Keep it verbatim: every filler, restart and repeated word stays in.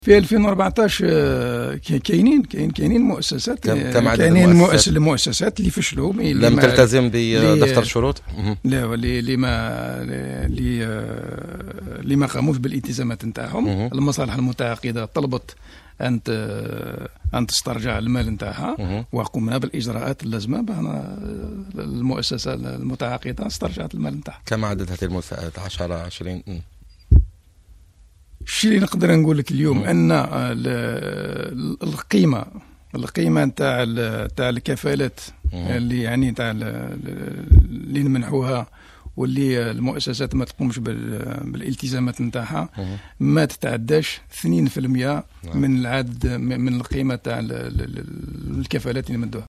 في ألفين وأربعطاش كاينين كاين كاينين مؤسسات كاينين المؤسسات اللي فشلوا لم تلتزم بدفتر الشروط لا اللي ما اللي اللي ما قاموش بالالتزامات نتاعهم. المصالح المتعاقده طلبت ان ان تسترجع المال نتاعها وقمنا بالاجراءات اللازمه بان المؤسسه المتعاقده استرجعت المال نتاعها. كم عدد هذه المنفعات؟ عشرة عشرين؟ الشيء اللي نقدر نقول لك اليوم م. ان القيمه القيمه نتاع تاع الكفالات اللي يعني تاع اللي نمنحوها واللي المؤسسات ما تقومش بالالتزامات نتاعها ما تتعداش اثنين بالمئة من العدد من القيمه تاع الكفالات اللي مدوها.